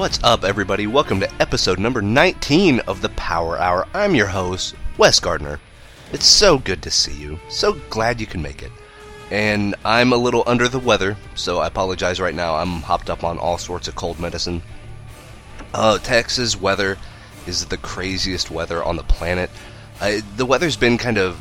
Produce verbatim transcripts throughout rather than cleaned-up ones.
What's up, everybody? Welcome to episode number nineteen of the Power Hour. I'm your host, Wes Gardner. It's so good to see you. So glad you can make it. And I'm a little under the weather, so I apologize right now. I'm hopped up on all sorts of cold medicine. Uh, Texas weather is the craziest weather on the planet. Uh, the weather's been kind of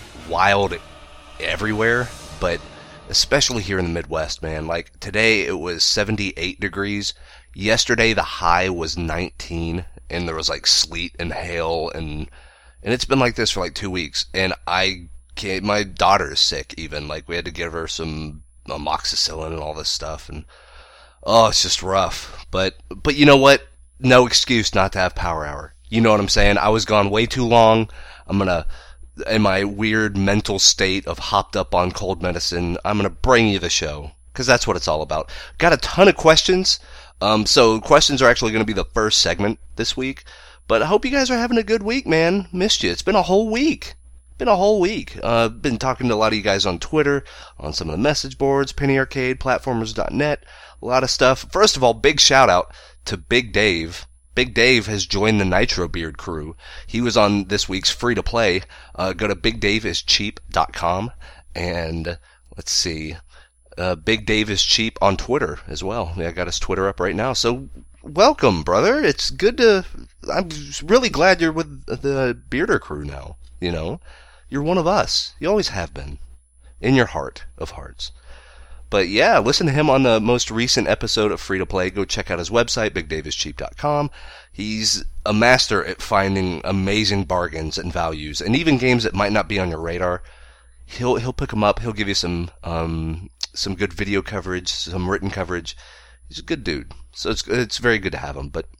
wild everywhere, but especially here in the Midwest, man. Like, today it was seventy-eight degrees. Yesterday the high was nineteen, and there was like sleet and hail, and and it's been like this for like two weeks. And I can't, my daughter is sick even. Like, we had to give her some amoxicillin and all this stuff, and oh, it's just rough. But, but you know what? No excuse not to have Power Hour. You know what I'm saying? I was gone way too long. I'm gonna, in my weird mental state of hopped up on cold medicine, I'm gonna bring you the show, because that's what it's all about. Got a ton of questions. Um, so questions are actually going to be the first segment this week, but I hope you guys are having a good week, man. Missed you. It's been a whole week. Been a whole week. Uh, been talking to a lot of you guys on Twitter, on some of the message boards, Penny Arcade, Platformers dot net, a lot of stuff. First of all, big shout out to Big Dave. Big Dave has joined the Nitro Beard crew. He was on this week's Free to Play. Uh, go to big dave is cheap dot com, and let's see. Uh, Big Dave is cheap on Twitter as well. Yeah, I got his Twitter up right now. So, welcome, brother. It's good to, I'm really glad you're with the Bearder crew now. You know, you're one of us. You always have been. In your heart of hearts. But yeah, listen to him on the most recent episode of Free to Play. Go check out his website, big dave is cheap dot com. He's a master at finding amazing bargains and values, and even games that might not be on your radar. He'll he'll pick them up. He'll give you some um some good video coverage, some written coverage. He's a good dude. So it's it's very good to have him. But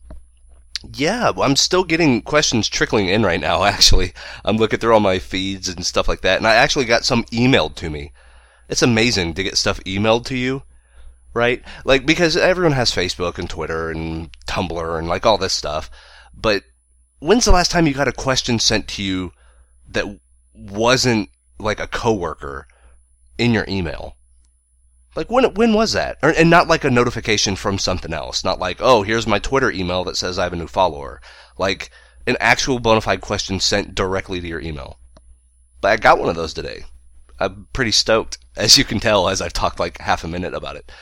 yeah, I'm still getting questions trickling in right now, actually. I'm looking through all my feeds and stuff like that, and I actually got some emailed to me. It's amazing to get stuff emailed to you, right? Like, because everyone has Facebook and Twitter and Tumblr and like all this stuff. But when's the last time you got a question sent to you that wasn't like a coworker in your email? Like, when when was that? Or, and not like a notification from something else. Not like, oh, here's my Twitter email that says I have a new follower. Like, an actual bona fide question sent directly to your email. But I got one of those today. I'm pretty stoked, as you can tell, as I've talked like half a minute about it.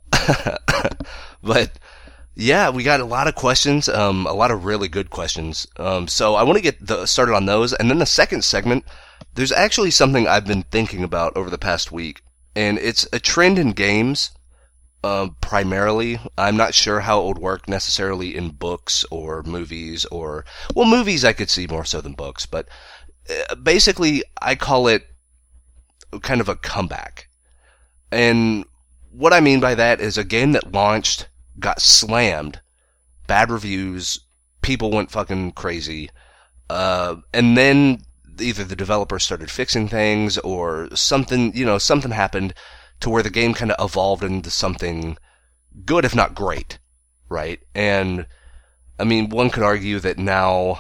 But, yeah, we got a lot of questions, um, a lot of really good questions. Um, so I want to get the, started on those. And then the second segment, there's actually something I've been thinking about over the past week. And it's a trend in games, uh, primarily. I'm not sure how it would work necessarily in books or movies or, well, movies I could see more so than books, but uh, basically I call it kind of a comeback. And what I mean by that is a game that launched, got slammed, bad reviews, people went fucking crazy, uh, and then either the developers started fixing things or something, you know, something happened to where the game kind of evolved into something good, if not great, right? And, I mean, one could argue that now,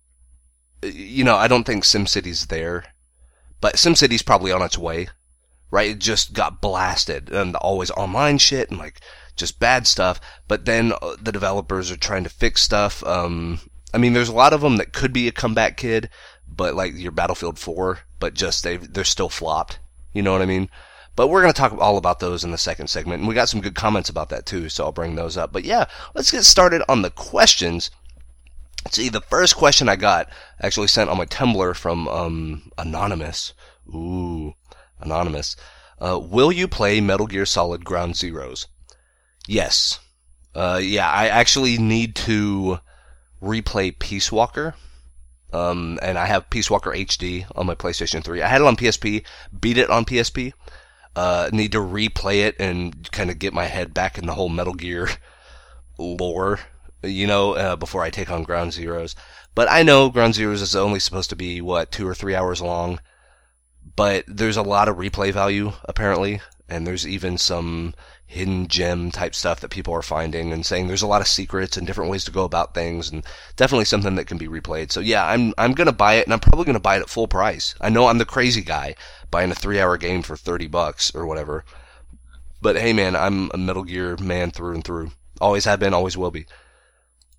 you know, I don't think SimCity's there, but SimCity's probably on its way, right? It just got blasted, and always online shit, and like, just bad stuff, but then the developers are trying to fix stuff. um, I mean, there's a lot of them that could be a comeback kid, but like your Battlefield four, but just they they're still flopped. You know what I mean? But we're going to talk all about those in the second segment, and we got some good comments about that too, so I'll bring those up. But yeah, let's get started on the questions. See, the first question I got actually sent on my Tumblr from um Anonymous. Ooh, Anonymous. Uh, will you play Metal Gear Solid Ground Zeroes? Yes. Uh, yeah, I actually need to replay Peace Walker. Um, and I have Peace Walker H D on my PlayStation three. I had it on P S P, beat it on P S P. Uh, need to replay it and kind of get my head back in the whole Metal Gear lore, you know, uh, before I take on Ground Zeroes. But I know Ground Zeroes is only supposed to be, what, two or three hours long. But there's a lot of replay value, apparently. And there's even some hidden gem type stuff that people are finding and saying there's a lot of secrets and different ways to go about things, and definitely something that can be replayed. So yeah, I'm I'm gonna buy it, and I'm probably gonna buy it at full price. I know I'm the crazy guy buying a three hour game for thirty bucks or whatever. But hey man, I'm a Metal Gear man through and through. Always have been, always will be.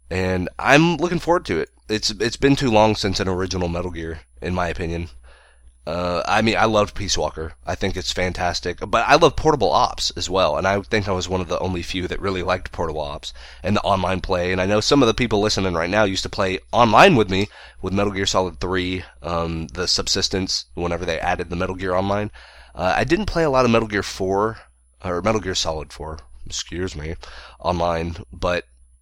and I'm looking forward to it. It's it's been too long since an original Metal Gear, in my opinion. Uh, I mean, I loved Peace Walker. I think it's fantastic. But I love Portable Ops as well, and I think I was one of the only few that really liked Portable Ops and the online play. And I know some of the people listening right now used to play online with me with Metal Gear Solid three, um, the Subsistence, whenever they added the Metal Gear Online. Uh, I didn't play a lot of Metal Gear four, or Metal Gear Solid four, excuse me, online, but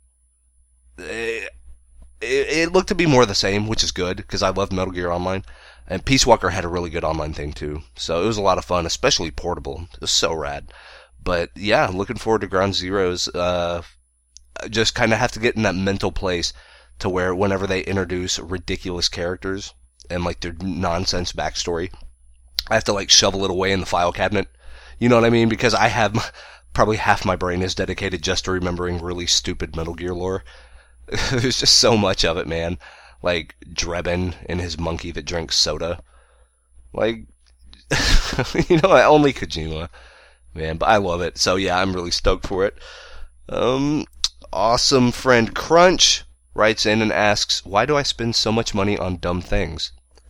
it, it, it looked to be more the same, which is good, because I loved Metal Gear Online. And Peace Walker had a really good online thing too. So it was a lot of fun, especially portable. It was so rad. But yeah, looking forward to Ground Zeroes. Uh, just kind of have to get in that mental place to where whenever they introduce ridiculous characters and like their nonsense backstory, I have to like shovel it away in the file cabinet. You know what I mean? Because I have probably half my brain is dedicated just to remembering really stupid Metal Gear lore. There's just so much of it, man. Like Drebin and his monkey that drinks soda. Like, you know, only Kojima. Man, but I love it. So yeah, I'm really stoked for it. Um, awesome friend Crunch writes in and asks, why do I spend so much money on dumb things?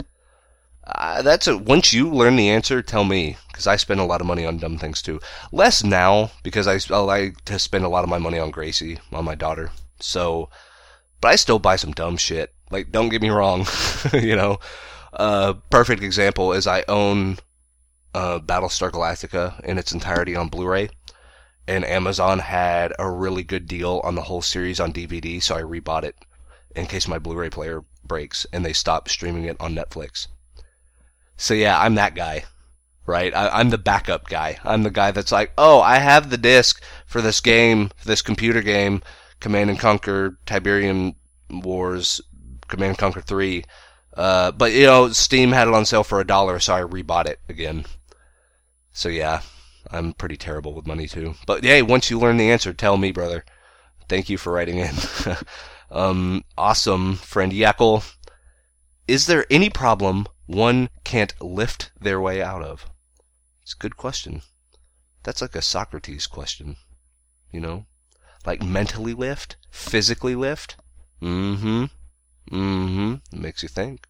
Uh, that's a, once you learn the answer, tell me, because I spend a lot of money on dumb things too. Less now, because I, I like to spend a lot of my money on Gracie, on my daughter. So, but I still buy some dumb shit. Like, don't get me wrong, you know. Uh, perfect example is I own uh, Battlestar Galactica in its entirety on Blu-ray, and Amazon had a really good deal on the whole series on D V D, so I rebought it in case my Blu-ray player breaks, and they stopped streaming it on Netflix. So yeah, I'm that guy, right? I, I'm the backup guy. I'm the guy that's like, oh, I have the disc for this game, this computer game, Command and Conquer, Tiberium Wars, Command and Conquer three, uh, but you know, Steam had it on sale for a dollar, so I rebought it again. So yeah, I'm pretty terrible with money too. But hey, once you learn the answer, tell me, brother. Thank you for writing in. um, awesome, friend Yackle. Is there any problem one can't lift their way out of? It's a good question. That's like a Socrates question, you know? Like mentally lift? Physically lift? Mm-hmm. Mm-hmm. It makes you think.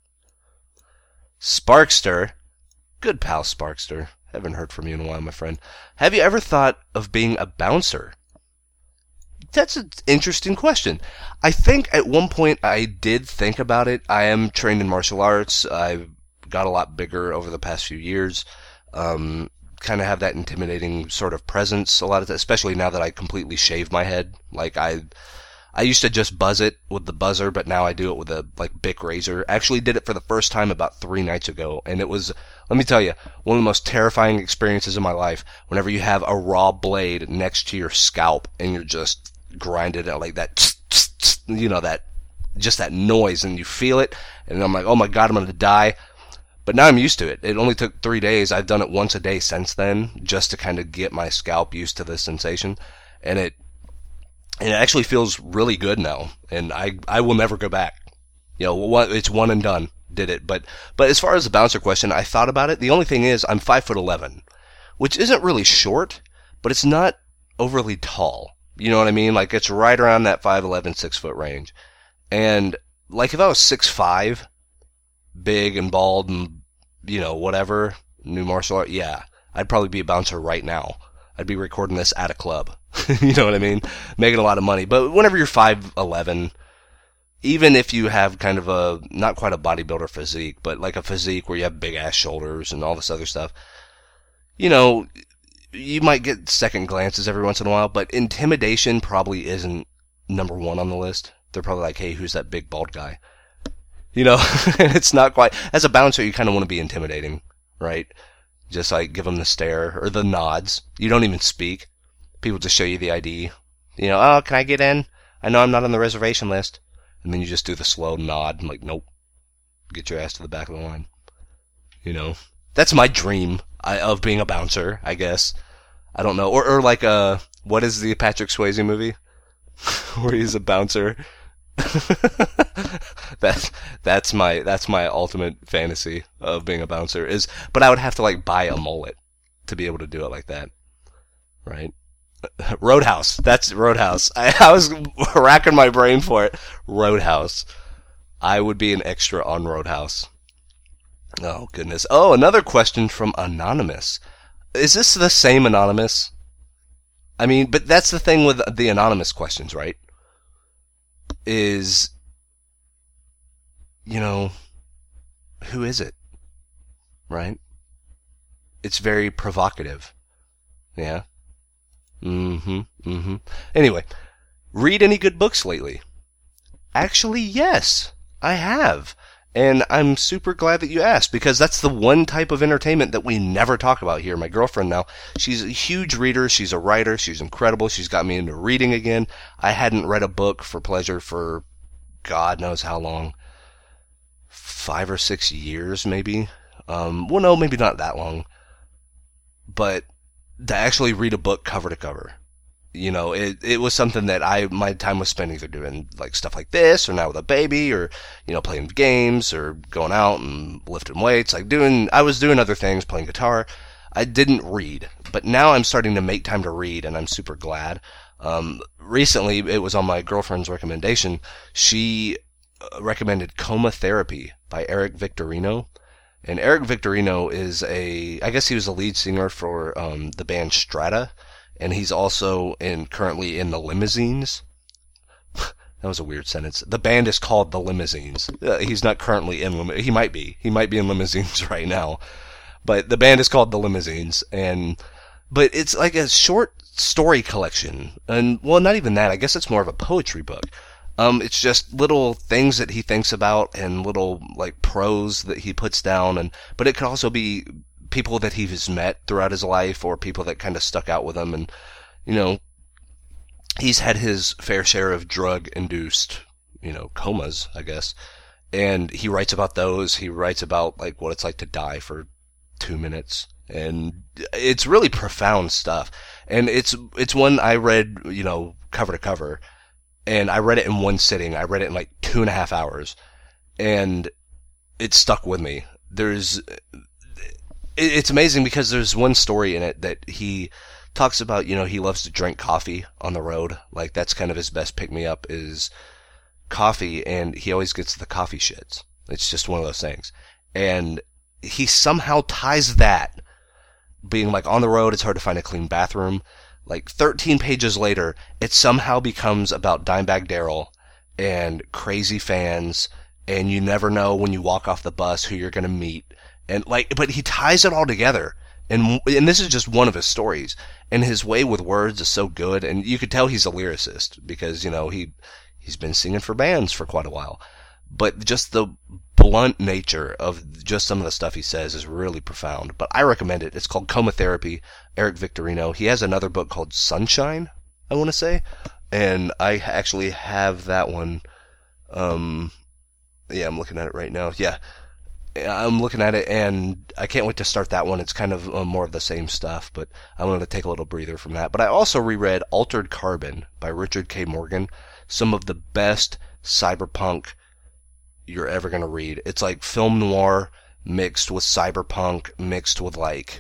Sparkster. Good pal, Sparkster. Haven't heard from you in a while, my friend. Have you ever thought of being a bouncer? That's an interesting question. I think at one point I did think about it. I am trained in martial arts. I've got a lot bigger over the past few years. Um, kind of have that intimidating sort of presence a lot of, especially now that I completely shave my head. Like I... I used to just buzz it with the buzzer, but now I do it with a, like, Bic razor. I actually did it for the first time about three nights ago, and it was, let me tell you, one of the most terrifying experiences of my life whenever you have a raw blade next to your scalp, and you're just grinding it like that, you know, that, just that noise, and you feel it, and I'm like, oh my god, I'm gonna die. But now I'm used to it. It only took three days. I've done it once a day since then, just to kind of get my scalp used to this sensation, and it, And it actually feels really good now, and I I will never go back. You know, it's one and done. Did it, but but as far as the bouncer question, I thought about it. The only thing is, I'm five foot eleven, which isn't really short, but it's not overly tall. You know what I mean? Like it's right around that five eleven, six foot range. And like if I was six five, big and bald and you know whatever, new martial art, yeah, I'd probably be a bouncer right now. I'd be recording this at a club. You know what I mean? Making a lot of money. But whenever you're five eleven, even if you have kind of a, not quite a bodybuilder physique, but like a physique where you have big ass shoulders and all this other stuff, you know, you might get second glances every once in a while, but intimidation probably isn't number one on the list. They're probably like, hey, who's that big bald guy? You know, it's not quite, as a bouncer, you kind of want to be intimidating, right? Just like give them the stare or the nods. You don't even speak. People just show you the I D. You know, oh, can I get in? I know I'm not on the reservation list. And then you just do the slow nod. I'm like, nope. Get your ass to the back of the line. You know, that's my dream I, of being a bouncer, I guess. I don't know. Or, or like, uh, what is the Patrick Swayze movie? Where he's a bouncer. that's, that's my, that's my ultimate fantasy of being a bouncer is, but I would have to like buy a mullet to be able to do it like that. Right? Roadhouse. That's Roadhouse. I, I was racking my brain for it. Roadhouse. I would be an extra on Roadhouse. Oh, goodness. Oh, another question from Anonymous. Is this the same Anonymous? I mean, but that's the thing with the Anonymous questions, right? Is, you know, who is it? Right? It's very provocative. Yeah? Mm-hmm, mm-hmm. Anyway, read any good books lately? Actually, yes, I have. And I'm super glad that you asked, because that's the one type of entertainment that we never talk about here. My girlfriend now, she's a huge reader, she's a writer, she's incredible, she's got me into reading again. I hadn't read a book for pleasure for God knows how long. Five or six years, maybe. Um, well, no, maybe not that long. But to actually read a book cover to cover, you know, it it was something that I my time was spent either doing like stuff like this, or now with a baby, or you know, playing games, or going out and lifting weights, like doing I was doing other things, playing guitar. I didn't read, but now I'm starting to make time to read, and I'm super glad. Um, recently, it was on my girlfriend's recommendation. She recommended Coma Therapy by Eric Victorino. And Eric Victorino is a, I guess he was the lead singer for um, the band Strata, and he's also in currently in the Limousines. That was a weird sentence. The band is called the Limousines. Uh, he's not currently in Lim- he might be. He might be in Limousines right now. But the band is called the Limousines, and but it's like a short story collection. And well, not even that. I guess it's more of a poetry book. Um, it's just little things that he thinks about and little like prose that he puts down, and but it could also be people that he's met throughout his life, or people that kind of stuck out with him. And you know, he's had his fair share of drug-induced, you know, comas, I guess. And he writes about those. He writes about like what it's like to die for two minutes, and it's really profound stuff. And it's it's one I read, you know, cover to cover. And I read it in one sitting. I read it in like two and a half hours. And it stuck with me. There's, it's amazing because there's one story in it that he talks about, you know, he loves to drink coffee on the road. Like that's kind of his best pick-me-up is coffee, and he always gets the coffee shits. It's just one of those things. And he somehow ties that, being like on the road, it's hard to find a clean bathroom. Like thirteen pages later, it somehow becomes about Dimebag Darrell and crazy fans, and you never know when you walk off the bus who you're going to meet. And like, but he ties it all together. And and this is just one of his stories. And his way with words is so good, and you could tell he's a lyricist because, you know, he he's been singing for bands for quite a while. But just the blunt nature of just some of the stuff he says is really profound. But I recommend it. It's called Coma Therapy, Eric Victorino. He has another book called Sunshine, I want to say. And I actually have that one. Um, yeah, I'm looking at it right now. Yeah, I'm looking at it, and I can't wait to start that one. It's kind of uh, more of the same stuff, but I wanted to take a little breather from that. But I also reread Altered Carbon by Richard K. Morgan. Some of the best cyberpunk you're ever going to read. It's like film noir mixed with cyberpunk, mixed with like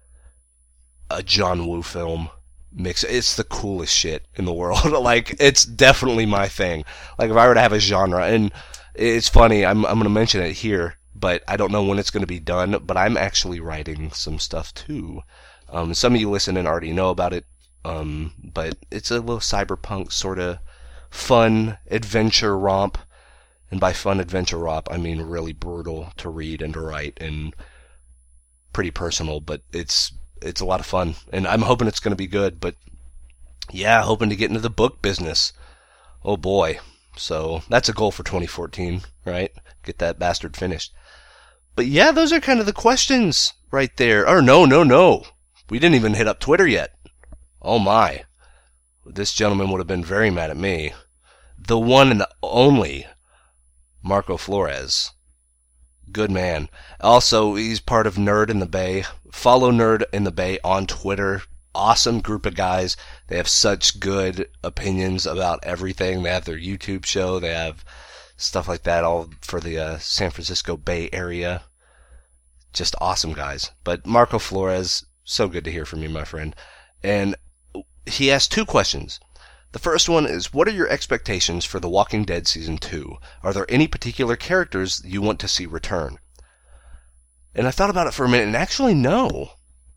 a John Woo film mix. It's the coolest shit in the world. Like, it's definitely my thing. Like, if I were to have a genre, and it's funny, I'm, I'm going to mention it here, but I don't know when it's going to be done, but I'm actually writing some stuff too. Um, some of you listening already know about it, um, but it's a little cyberpunk sort of fun adventure romp. And by fun adventure romp, I mean really brutal to read and to write and pretty personal, but it's it's a lot of fun. And I'm hoping it's going to be good, but yeah, hoping to get into the book business. Oh boy. So that's a goal for twenty fourteen, right? Get that bastard finished. But yeah, those are kind of the questions right there. Or no, no, no. We didn't even hit up Twitter yet. Oh my. This gentleman would have been very mad at me. The one and the only Marco Flores. Good man. Also, he's part of Nerd in the Bay. Follow Nerd in the Bay on Twitter. Awesome group of guys. They have such good opinions about everything. They have their YouTube show. They have stuff like that all for the uh, San Francisco Bay Area. Just awesome guys. But Marco Flores, so good to hear from you, my friend. And he asked two questions. The first one is, what are your expectations for The Walking Dead Season two? Are there any particular characters you want to see return? And I thought about it for a minute, and actually, no.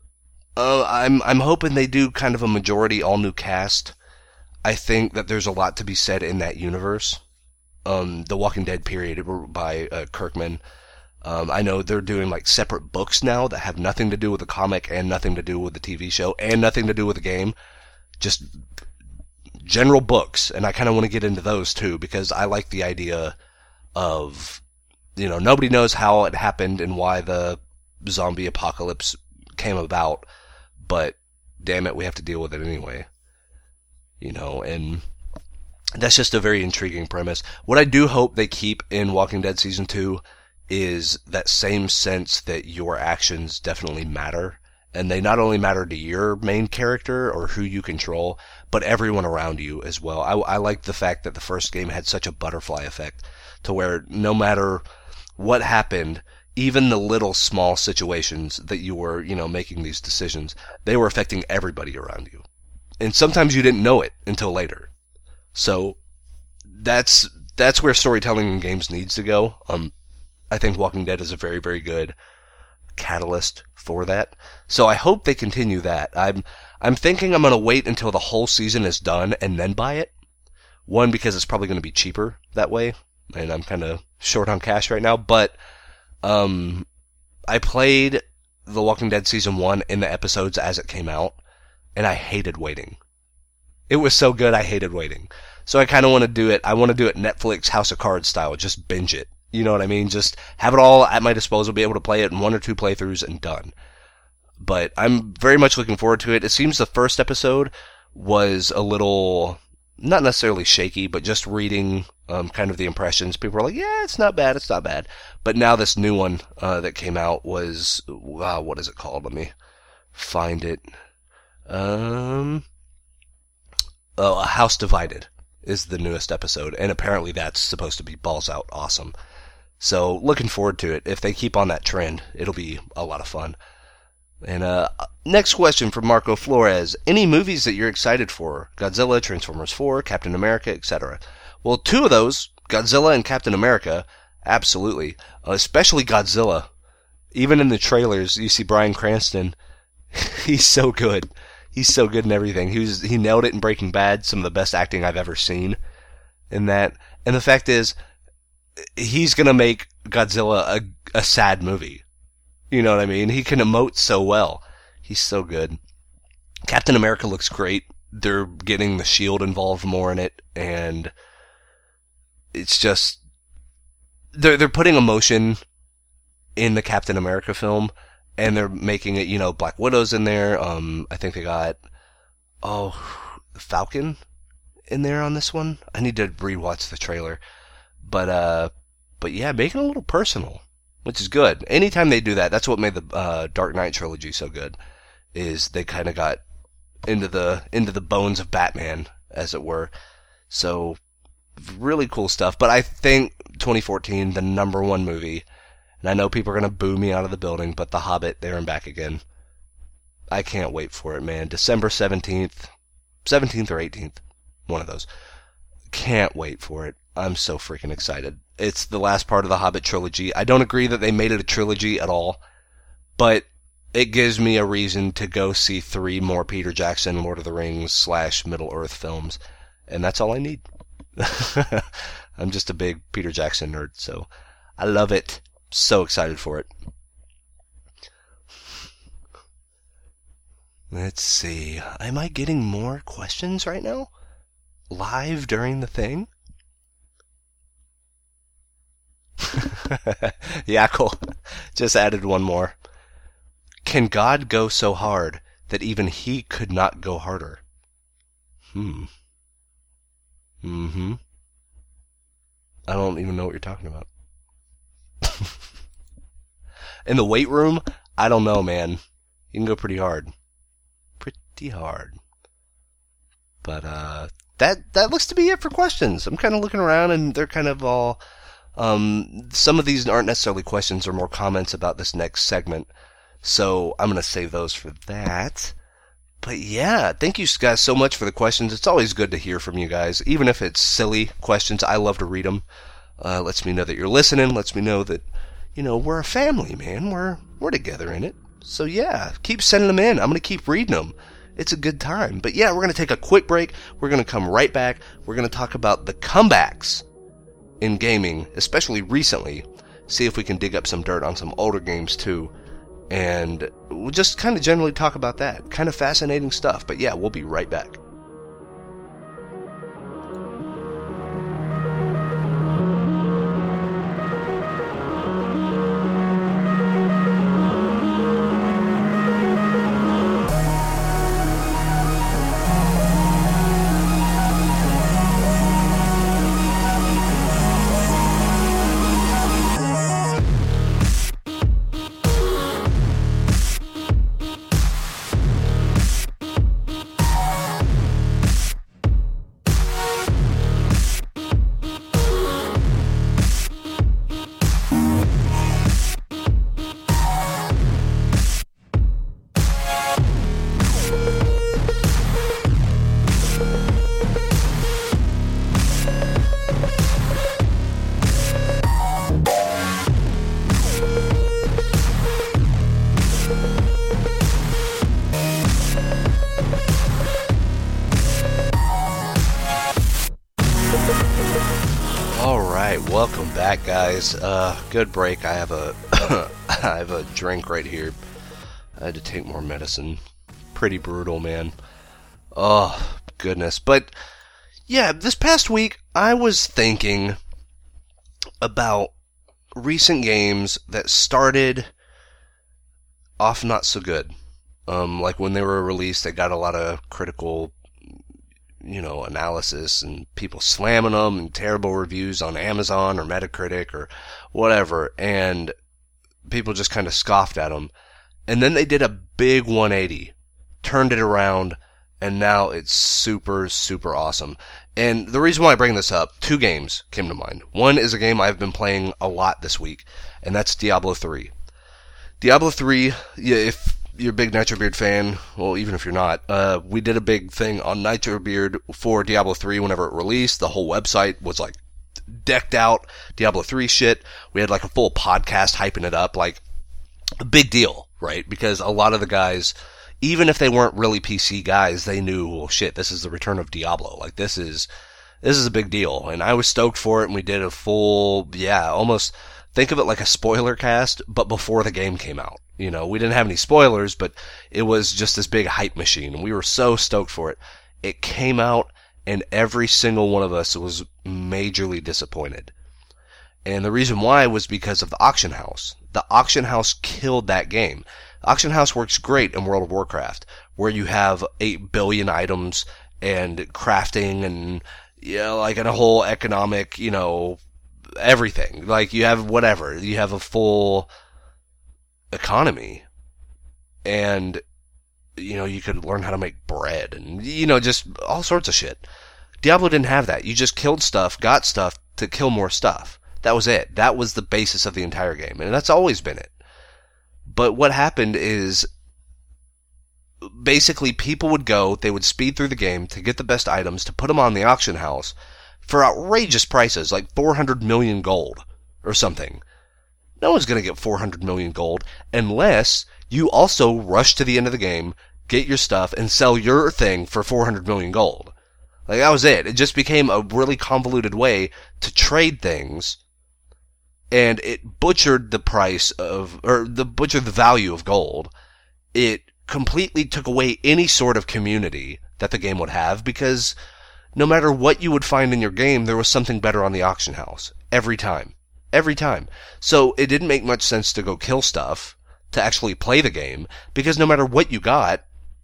Uh, I'm I'm hoping they do kind of a majority all-new cast. I think that there's a lot to be said in that universe. Um, The Walking Dead period by uh, Kirkman. Um, I know they're doing like separate books now that have nothing to do with the comic and nothing to do with the T V show and nothing to do with the game. Just general books, and I kind of want to get into those too because I like the idea of, you know, nobody knows how it happened and why the zombie apocalypse came about, but damn it, we have to deal with it anyway. You know, and that's just a very intriguing premise. What I do hope they keep in Walking Dead Season two is that same sense that your actions definitely matter. And they not only matter to your main character or who you control, but everyone around you as well. I, I like the fact that the first game had such a butterfly effect to where no matter what happened, even the little small situations that you were, you know, making these decisions, they were affecting everybody around you. And sometimes you didn't know it until later. So that's that's where storytelling in games needs to go. Um, I think Walking Dead is a very, very good catalyst for that. So I hope they continue that. I'm I'm thinking I'm going to wait until the whole season is done and then buy it. One, because it's probably going to be cheaper that way, and I'm kind of short on cash right now. But um, I played The Walking Dead Season one in the episodes as it came out, and I hated waiting. It was so good, I hated waiting. So I kind of want to do it. I want to do it Netflix House of Cards style, just binge it. You know what I mean? Just have it all at my disposal, be able to play it in one or two playthroughs and done. But I'm very much looking forward to it. It seems the first episode was a little, not necessarily shaky, but just reading um, kind of the impressions. People were like, yeah, it's not bad, it's not bad. But now this new one uh, that came out was, wow, what is it called? Let me find it. Um, oh, A House Divided is the newest episode, and apparently that's supposed to be balls out awesome. So looking forward to it. If they keep on that trend, it'll be a lot of fun. And uh, next question from Marco Flores. Any movies that you're excited for? Godzilla, Transformers four, Captain America, et cetera. Well, two of those, Godzilla and Captain America, absolutely. Uh, especially Godzilla. Even in the trailers, you see Bryan Cranston. He's so good. He's so good in everything. He was he nailed it in Breaking Bad. Some of the best acting I've ever seen in that. And the fact is, he's gonna make Godzilla a, a sad movie. You know what I mean? He can emote so well. He's so good. Captain America looks great. They're getting the Shield involved more in it, and it's just they're they're putting emotion in the Captain America film. And they're making it, you know, Black Widow's in there. Um, I think they got, oh, Falcon in there on this one. I need to rewatch the trailer. But, uh, but yeah, making it a little personal, which is good. Anytime they do that, that's what made the, uh, Dark Knight trilogy so good, is they kind of got into the, into the bones of Batman, as it were. So, really cool stuff. But I think twenty fourteen, the number one movie, and I know people are going to boo me out of the building, but The Hobbit, there and back again. I can't wait for it, man. December seventeenth, seventeenth or eighteenth, one of those. Can't wait for it. I'm so freaking excited. It's the last part of the Hobbit trilogy. I don't agree that they made it a trilogy at all, but it gives me a reason to go see three more Peter Jackson, Lord of the Rings slash Middle-earth films, and that's all I need. I'm just a big Peter Jackson nerd, so I love it. So excited for it. Let's see. Am I getting more questions right now? Live during the thing? Yeah, cool. Just added one more. Can God go so hard that even he could not go harder? Hmm. Mm-hmm. I don't even know what you're talking about. In the weight room, I don't know, man. You can go pretty hard. Pretty hard. But, uh, that, that looks to be it for questions. I'm kind of looking around and they're kind of all, um, some of these aren't necessarily questions or more comments about this next segment. So I'm going to save those for that. but yeah, thank you guys so much for the questions. It's always good to hear from you guys, even if it's silly questions. I love to read them. Uh, lets me know that you're listening. Lets me know that, you know, we're a family, man. We're we're together in it. So yeah, keep sending them in. I'm gonna keep reading them. It's a good time. But yeah, we're gonna take a quick break. We're gonna come right back. We're gonna talk about the comebacks in gaming, especially recently. See if we can dig up some dirt on some older games too. And we'll just kind of generally talk about that. Kind of fascinating stuff. But yeah, we'll be right back. Welcome back, guys. Uh, good break. I have a I have a drink right here. I had to take more medicine. Pretty brutal, man. Oh, goodness. But, yeah, this past week, I was thinking about recent games that started off not so good. Um, like when they were released, they got a lot of critical, you know, analysis and people slamming them and terrible reviews on Amazon or Metacritic or whatever. And people just kind of scoffed at them. And then they did a big one eighty, turned it around, and now it's super, super awesome. And the reason why I bring this up, two games came to mind. One is a game I've been playing a lot this week, and that's Diablo three. Diablo three, yeah, if you're a big Nitrobeard fan, well, even if you're not, uh, we did a big thing on Nitrobeard for Diablo three whenever it released. The whole website was like decked out Diablo three shit. We had like a full podcast hyping it up, like a big deal, right? Because a lot of the guys, even if they weren't really P C guys, they knew, well, shit, this is the return of Diablo. Like this is, this is a big deal. And I was stoked for it, and we did a full, yeah, almost, think of it like a spoiler cast, but before the game came out. You know, we didn't have any spoilers, but it was just this big hype machine, and we were so stoked for it. It came out, and every single one of us was majorly disappointed. And the reason why was because of the auction house. The auction house killed that game. The auction house works great in World of Warcraft, where you have eight billion items and crafting and, you know, like in a whole economic, you know, everything. Like you have whatever. You have a full economy, and you know, you could learn how to make bread and, you know, just all sorts of shit. Diablo didn't have that. You just killed stuff, got stuff to kill more stuff. That was it. That was the basis of the entire game, and that's always been it. But what happened is basically people would go, they would speed through the game to get the best items, to put them on the auction house for outrageous prices, like four hundred million gold or something. No one's going to get four hundred million gold unless you also rush to the end of the game, get your stuff, and sell your thing for four hundred million gold. Like, that was it. It just became a really convoluted way to trade things, and it butchered the price of, or the butchered the value of gold. It completely took away any sort of community that the game would have, because no matter what you would find in your game, there was something better on the auction house. Every time. Every time. So it didn't make much sense to go kill stuff to actually play the game, because no matter what you got,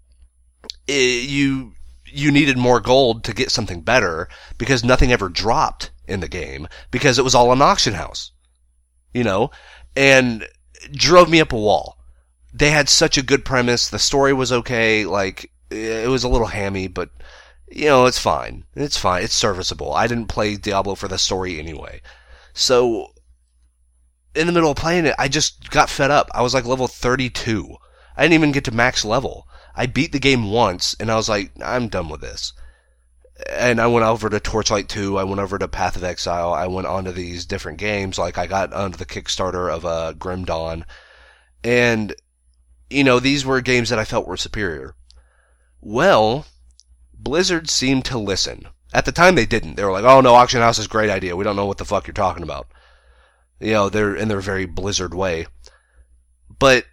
it, you you needed more gold to get something better, because nothing ever dropped in the game, because it was all an auction house. You know? And drove me up a wall. They had such a good premise, the story was okay, like, it was a little hammy, but, you know, it's fine. It's fine. It's serviceable. I didn't play Diablo for the story anyway. So, in the middle of playing it, I just got fed up. I was like level thirty-two. I didn't even get to max level. I beat the game once, and I was like, I'm done with this. And I went over to Torchlight two, I went over to Path of Exile, I went on to these different games, like I got onto the Kickstarter of uh, Grim Dawn, and, you know, these were games that I felt were superior. Well, Blizzard seemed to listen. At the time they didn't. They were like, oh no, Auction House is a great idea, we don't know what the fuck you're talking about. You know, they're in their very Blizzard way. But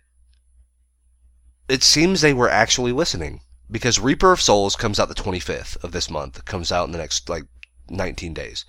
it seems they were actually listening. Because Reaper of Souls comes out the twenty-fifth of this month. It comes out in the next, like, nineteen days.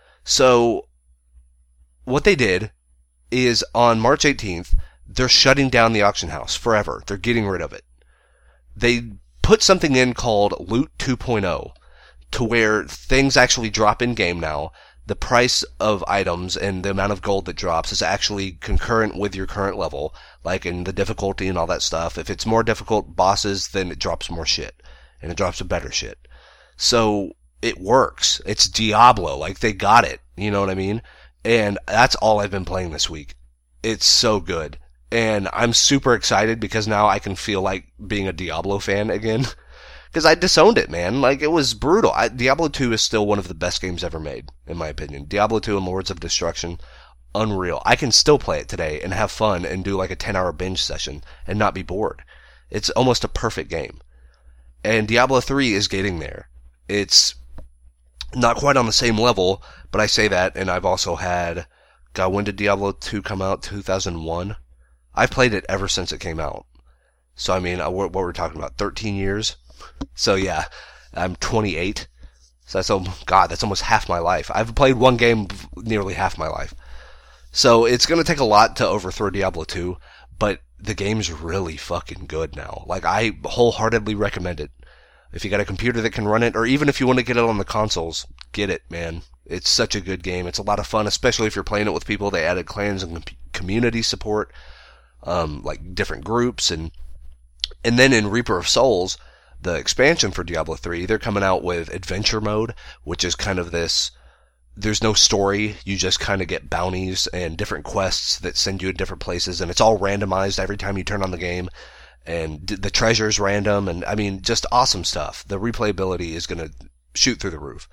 So, what they did is, on March eighteenth, they're shutting down the auction house forever. They're getting rid of it. They put something in called Loot two point oh, to where things actually drop in-game now. The price of items and the amount of gold that drops is actually concurrent with your current level, like in the difficulty and all that stuff. If it's more difficult bosses, then it drops more shit, and it drops a better shit. So, it works. It's Diablo, like they got it, you know what I mean? And that's all I've been playing this week. It's so good. And I'm super excited because now I can feel like being a Diablo fan again. Because I disowned it, man. Like, it was brutal. I, Diablo two is still one of the best games ever made, in my opinion. Diablo two and Lords of Destruction, unreal. I can still play it today and have fun and do like a ten-hour binge session and not be bored. It's almost a perfect game. And Diablo three is getting there. It's not quite on the same level, but I say that, and I've also had... God, when did Diablo two come out? two thousand one? I've played it ever since it came out. So, I mean, what we're talking about, thirteen years? So yeah, I'm twenty-eight. So that's, oh God, that's almost half my life. I've played one game nearly half my life. So it's going to take a lot to overthrow Diablo two, but the game's really fucking good now. Like, I wholeheartedly recommend it. If you got a computer that can run it, or even if you want to get it on the consoles, get it, man. It's such a good game. It's a lot of fun, especially if you're playing it with people. They added clans and community support, um, like different groups, and and then in Reaper of Souls, the expansion for Diablo three, they're coming out with adventure mode, which is kind of this, there's no story, you just kind of get bounties and different quests that send you to different places, and it's all randomized every time you turn on the game, and the treasure's random, and I mean, just awesome stuff. The replayability is going to shoot through the roof,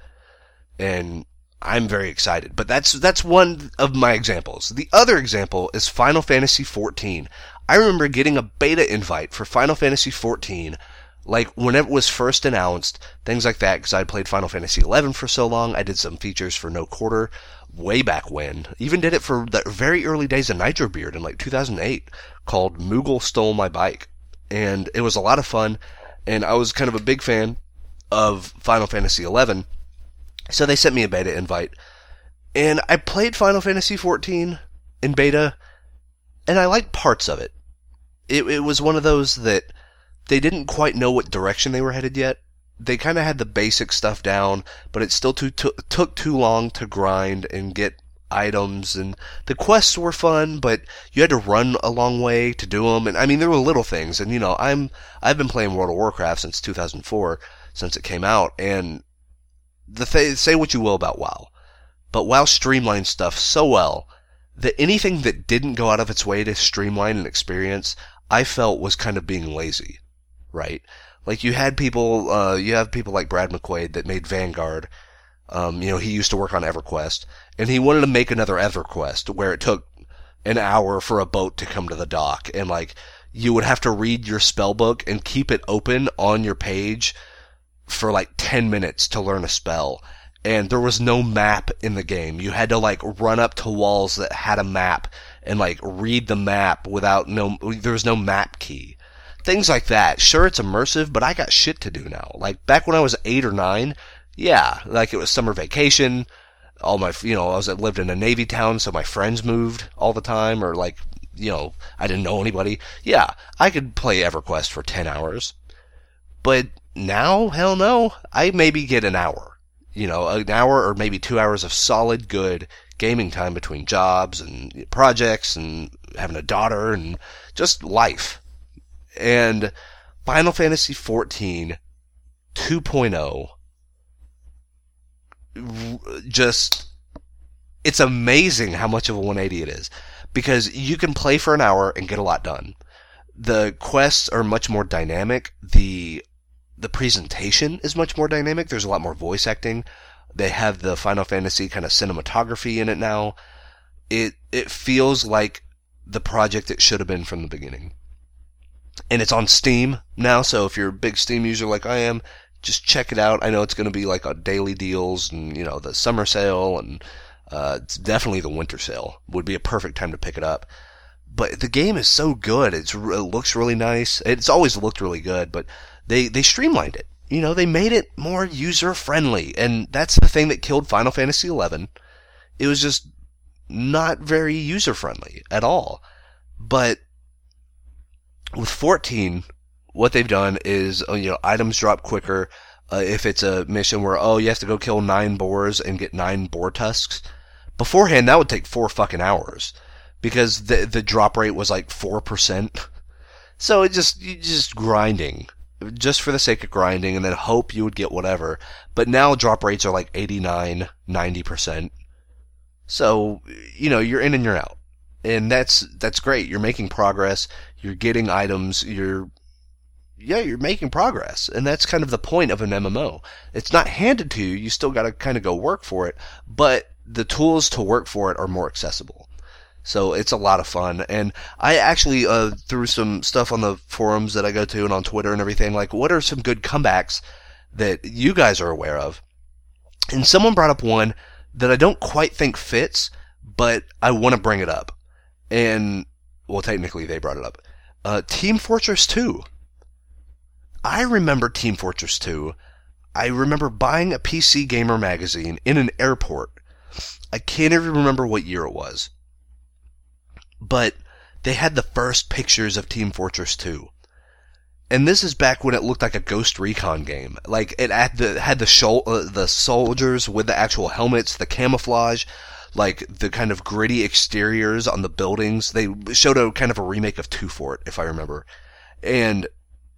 and I'm very excited. But that's that's one of my examples. The other example is Final Fantasy fourteen. I remember getting a beta invite for Final Fantasy fourteen, like, whenever it was first announced, things like that, because I'd played Final Fantasy eleven for so long. I did some features for No Quarter way back when. Even did it for the very early days of Nitro Beard in, like, two thousand eight, called Moogle Stole My Bike. And it was a lot of fun, and I was kind of a big fan of Final Fantasy eleven, so they sent me a beta invite. And I played Final Fantasy fourteen in beta, and I liked parts of it. It, it was one of those that they didn't quite know what direction they were headed yet. They kind of had the basic stuff down, but it still too, t- took too long to grind and get items, and the quests were fun, but you had to run a long way to do them, and I mean, there were little things, and you know, I'm, I've been playing World of Warcraft since two thousand four, since it came out, and the th- say what you will about WoW, but WoW streamlined stuff so well, that anything that didn't go out of its way to streamline an experience, I felt was kind of being lazy. Right? Like, you had people, uh, you have people like Brad McQuaid that made Vanguard. Um, you know, he used to work on EverQuest, and he wanted to make another EverQuest where it took an hour for a boat to come to the dock, and like, you would have to read your spell book and keep it open on your page for like ten minutes to learn a spell. And there was no map in the game. You had to like run up to walls that had a map and like read the map without no, there was no map key. Things like that. Sure, it's immersive, but I got shit to do now. Like, back when I was eight or nine, yeah, like it was summer vacation, all my, you know, I was, I lived in a Navy town, so my friends moved all the time, or like, you know, I didn't know anybody. Yeah, I could play EverQuest for ten hours. But now, hell no, I maybe get an hour. You know, an hour or maybe two hours of solid, good gaming time between jobs and projects and having a daughter and just life. And Final Fantasy fourteen two point oh, just, it's amazing how much of a one eighty it is. Because you can play for an hour and get a lot done. the quests are much more dynamic. The the presentation is much more dynamic. There's a lot more voice acting. They have the Final Fantasy kind of cinematography in it now. It it feels like the project it should have been from the beginning. And it's on Steam now, so if you're a big Steam user like I am, just check it out. I know it's going to be like a daily deals and, you know, the summer sale, and uh, it's definitely the winter sale would be a perfect time to pick it up. But the game is so good. It's, it looks really nice. It's always looked really good, but they, they streamlined it. You know, they made it more user-friendly, and that's the thing that killed Final Fantasy eleven. It was just not very user-friendly at all. But with fourteen, what they've done is, you know, items drop quicker. Uh, if it's a mission where, oh, you have to go kill nine boars and get nine boar tusks. Beforehand, that would take four fucking hours. Because the the drop rate was like four percent. So it just, you just grinding. Just for the sake of grinding, and then hope you would get whatever. But now drop rates are like eighty-nine, ninety percent. So, you know, you're in and you're out. And that's, that's great. You're making progress. You're getting items. You're, yeah, you're making progress. And that's kind of the point of an M M O. It's not handed to you. You still gotta kind of go work for it. But the tools to work for it are more accessible. So it's a lot of fun. And I actually uh, threw some stuff on the forums that I go to and on Twitter and everything, like, what are some good comebacks that you guys are aware of? And someone brought up one that I don't quite think fits, but I want to bring it up. And, well, technically they brought it up. Uh, Team Fortress two. I remember Team Fortress two. I remember buying a P C Gamer magazine in an airport. I can't even remember what year it was. But they had the first pictures of Team Fortress two. And this is back when it looked like a Ghost Recon game. Like, it had the, had the, shol- uh, the soldiers with the actual helmets, the camouflage, like the kind of gritty exteriors on the buildings. They showed a kind of a remake of Two Fort, if I remember. And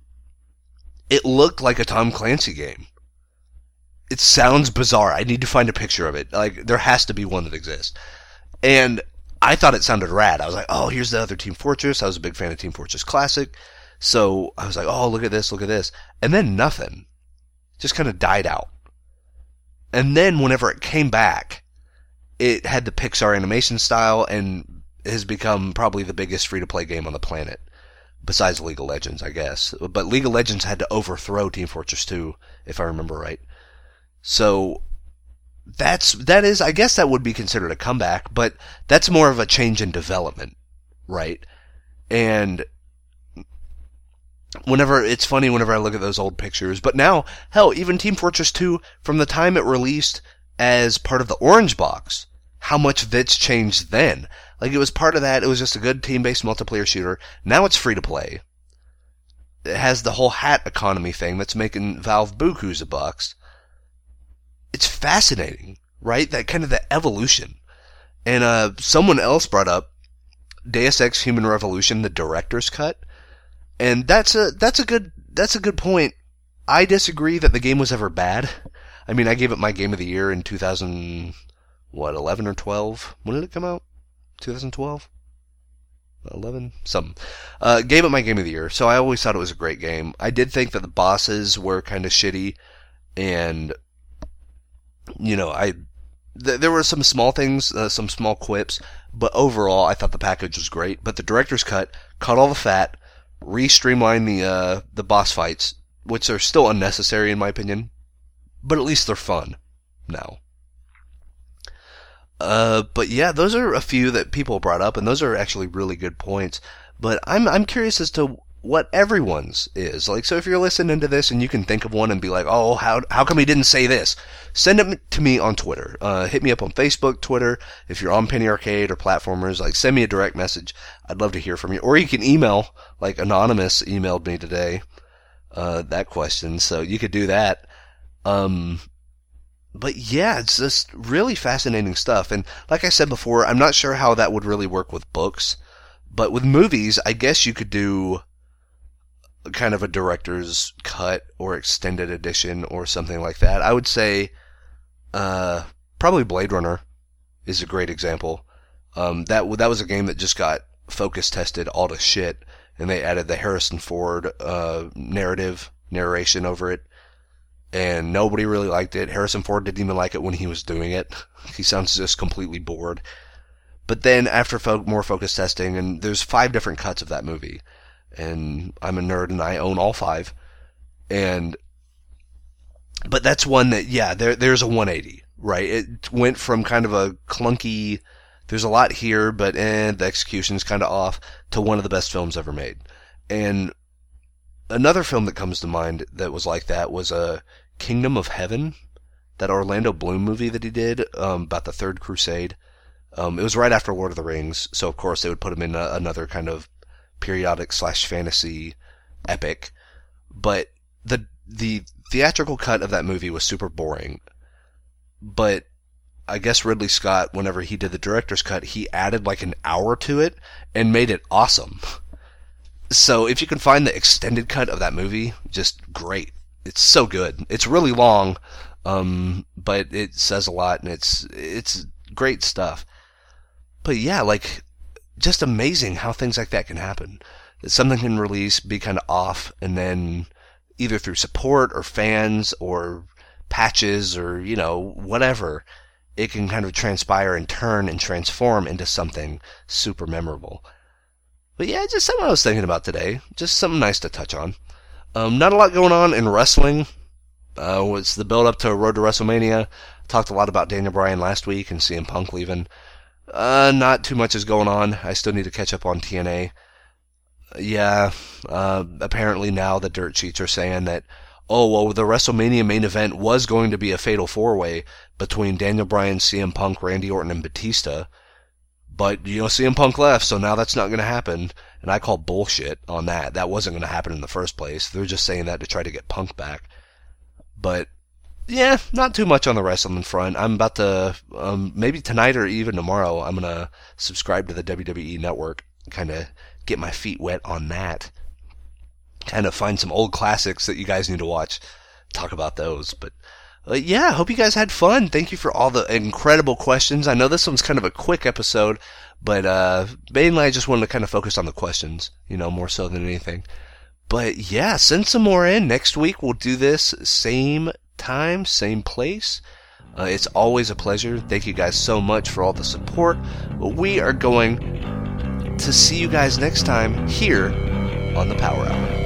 it looked like a Tom Clancy game. It sounds bizarre. I need to find a picture of it. Like, there has to be one that exists. And I thought it sounded rad. I was like, oh, here's the other Team Fortress. I was a big fan of Team Fortress Classic. So I was like, oh, look at this, look at this. And then nothing. Just kind of died out. And then whenever it came back, it had the Pixar animation style and has become probably the biggest free-to-play game on the planet. Besides League of Legends, I guess. But League of Legends had to overthrow Team Fortress two, if I remember right. So That's, that is, I guess that would be considered a comeback, but that's more of a change in development, right? And whenever, it's funny whenever I look at those old pictures, but now, hell, even Team Fortress two, from the time it released as part of the Orange Box, how much of it's changed then. Like, it was part of that, it was just a good team-based multiplayer shooter. Now it's free to play. It has the whole hat economy thing that's making Valve bukus of bucks. It's fascinating, right? That kind of the evolution. And uh, someone else brought up Deus Ex Human Revolution, the director's cut, and that's a that's a good that's a good point. I disagree that the game was ever bad. I mean, I gave it my game of the year in two thousand, what, eleven or twelve? When did it come out? twenty twelve? eleven? Something. Uh, gave it my game of the year, so I always thought it was a great game. I did think that the bosses were kind of shitty, and you know, I th- there were some small things, uh, some small quips, but overall, I thought the package was great. But the director's cut cut all the fat, re-streamlined the uh, the boss fights, which are still unnecessary in my opinion, but at least they're fun now. Uh, but yeah, those are a few that people brought up, and those are actually really good points. But I'm I'm curious as to what everyone's is. Like, so if you're listening to this and you can think of one and be like, oh, how how come he didn't say this? Send it to me on Twitter. Uh, hit me up on Facebook, Twitter. If you're on Penny Arcade or platformers, like, send me a direct message. I'd love to hear from you. Or you can email, like Anonymous emailed me today, uh, that question. So you could do that. Um, but yeah, it's just really fascinating stuff. And like I said before, I'm not sure how that would really work with books. But with movies, I guess you could do kind of a director's cut or extended edition or something like that. I would say uh, probably Blade Runner is a great example. Um, that that was a game that just got focus tested all to shit, and they added the Harrison Ford uh, narrative, narration over it, and nobody really liked it. Harrison Ford didn't even like it when he was doing it. He sounds just completely bored. But then after fo- more focus testing, and there's five different cuts of that movie, and I'm a nerd and I own all five, and but that's one that, yeah, there there's a one eighty, right? It went from kind of a clunky, there's a lot here, but eh, the execution's kind of off, to one of the best films ever made. And another film that comes to mind that was like that was a uh, Kingdom of Heaven, that Orlando Bloom movie that he did um, about the Third Crusade. Um, it was right after Lord of the Rings, so of course they would put him in a, another kind of periodic slash fantasy epic. But the the theatrical cut of that movie was super boring. But I guess Ridley Scott, whenever he did the director's cut, he added like an hour to it and made it awesome. So if you can find the extended cut of that movie, just great. It's so good. It's really long, um, but it says a lot, and it's it's great stuff. But yeah, like, just amazing how things like that can happen. That something can release, be kind of off, and then either through support or fans or patches or, you know, whatever, it can kind of transpire and turn and transform into something super memorable. But yeah, just something I was thinking about today. Just something nice to touch on. Um, not a lot going on in wrestling. Uh, it's the build-up to Road to WrestleMania. Talked a lot about Daniel Bryan last week and C M Punk leaving. Uh, not too much is going on. I still need to catch up on T N A. Yeah, uh, apparently now the dirt sheets are saying that, oh, well, the WrestleMania main event was going to be a fatal four-way between Daniel Bryan, C M Punk, Randy Orton, and Batista. But, you know, C M Punk left, so now that's not going to happen. And I call bullshit on that. That wasn't going to happen in the first place. They're just saying that to try to get Punk back. But, yeah, not too much on the wrestling front. I'm about to, um, maybe tonight or even tomorrow, I'm going to subscribe to the W W E Network. Kind of get my feet wet on that. Kind of find some old classics that you guys need to watch. Talk about those. But, uh, yeah, hope you guys had fun. Thank you for all the incredible questions. I know this one's kind of a quick episode, but uh, mainly I just wanted to kind of focus on the questions, you know, more so than anything. But yeah, send some more in. Next week we'll do this same time, same place. Uh, it's always a pleasure. Thank you guys so much for all the support. But we are going to see you guys next time here on the Power Hour.